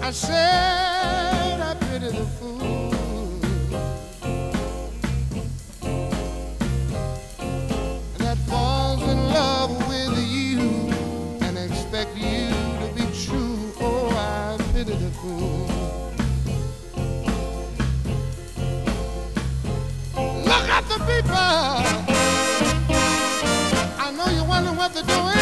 I said I pity the fool that falls in love with you and expect you to be true. Oh, I pity the fool. Look at the people. I know you're wondering what they're doing.